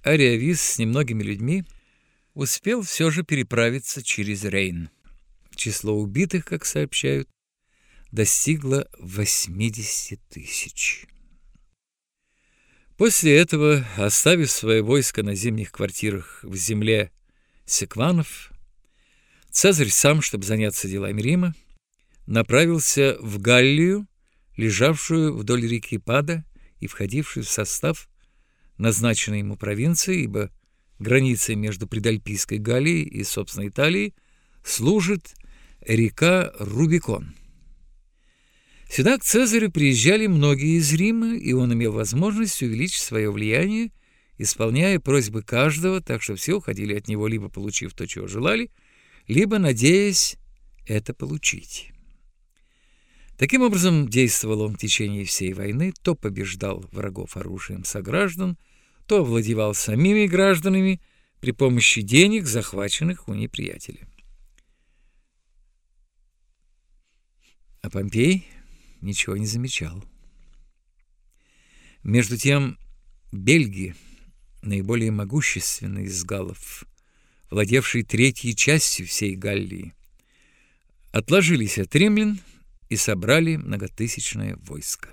Ариавис с немногими людьми успел все же переправиться через Рейн. Число убитых, как сообщают, достигло 80 тысяч. После этого, оставив свое войско на зимних квартирах в земле Секванов, Цезарь сам, чтобы заняться делами Рима, направился в Галлию, лежавшую вдоль реки Пада и входившую в состав назначенной ему провинции, ибо границей между Предальпийской Галлией и, собственно, Италией служит река Рубикон. Сюда к Цезарю приезжали многие из Рима, и он имел возможность увеличить свое влияние, исполняя просьбы каждого, так что все уходили от него, либо получив то, чего желали, либо надеясь это получить. Таким образом, действовал он в течение всей войны, то побеждал врагов оружием сограждан, то овладевал самими гражданами при помощи денег, захваченных у неприятеля. А Помпей ничего не замечал. Между тем, бельги, наиболее могущественный из галлов, владевший третьей частью всей Галлии, отложились от римлян и собрали многотысячное войско.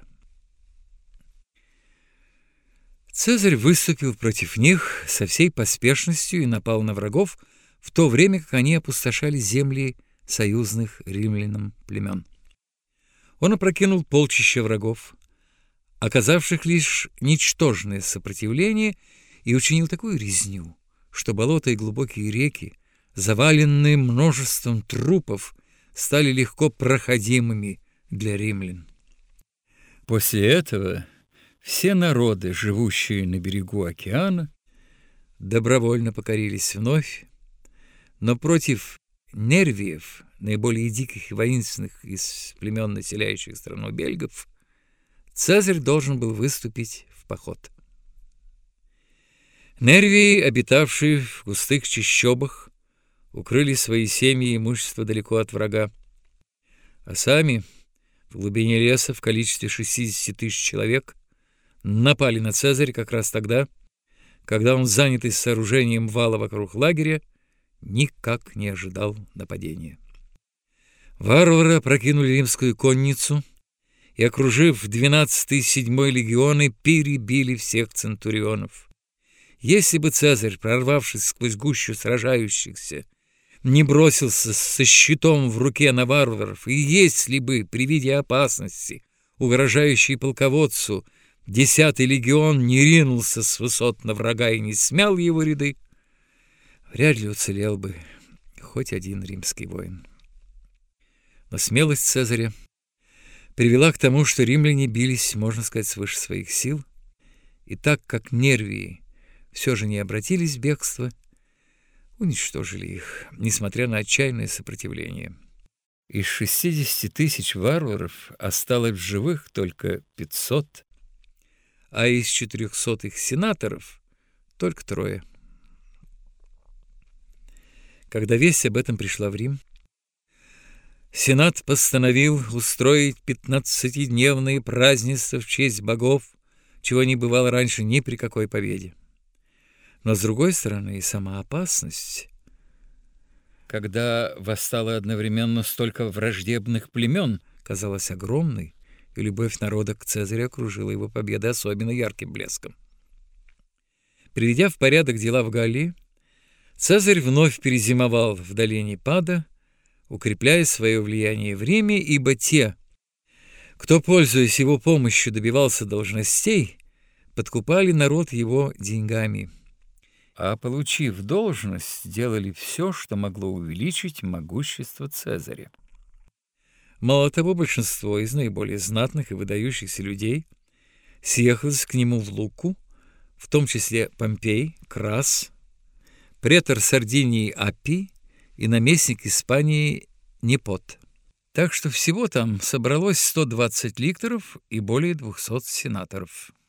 Цезарь выступил против них со всей поспешностью и напал на врагов, в то время как они опустошали земли союзных римлянам племен. Он опрокинул полчища врагов, оказавших лишь ничтожное сопротивление, и учинил такую резню, что болота и глубокие реки, заваленные множеством трупов, стали легко проходимыми для римлян. После этого все народы, живущие на берегу океана, добровольно покорились вновь, но против нервиев, наиболее диких и воинственных из племен, населяющих страну бельгов, Цезарь должен был выступить в поход. Нервии, обитавшие в густых чащобах, укрыли свои семьи и имущество далеко от врага, а сами в глубине леса в количестве 60 тысяч человек напали на Цезаря как раз тогда, когда он, занятый сооружением вала вокруг лагеря, никак не ожидал нападения. Варвары опрокинули римскую конницу и, окружив 12-й и 7-й легионы, перебили всех центурионов. Если бы Цезарь, прорвавшись сквозь гущу сражающихся, не бросился со щитом в руке на варваров, и если бы при виде опасности, угрожающей полководцу, 10-й легион не ринулся с высот на врага и не смял его ряды, вряд ли уцелел бы хоть один римский воин. Но смелость Цезаря привела к тому, что римляне бились, можно сказать, свыше своих сил, и так как Нервии все же не обратились в бегство, уничтожили их, несмотря на отчаянное сопротивление. Из 60 тысяч варваров осталось в живых только 500, а из 400 их сенаторов только 3. Когда весть об этом пришла в Рим, Сенат постановил устроить 15-дневные празднества в честь богов, чего не бывало раньше ни при какой победе. Но, с другой стороны, и сама опасность, когда восстало одновременно столько враждебных племен, казалась огромной, и любовь народа к Цезарю окружила его победы особенно ярким блеском. Приведя в порядок дела в Галлии, Цезарь вновь перезимовал в долине Пада, укрепляя свое влияние в Риме, ибо те, кто, пользуясь его помощью, добивался должностей, подкупали народ его деньгами, а, получив должность, делали все, что могло увеличить могущество Цезаря. Мало того, большинство из наиболее знатных и выдающихся людей съехалось к нему в Луку, в том числе Помпей, Крас, претор Сардинии Аппий и наместник Испании Непот. Так что всего там собралось 120 ликторов и более 200 сенаторов.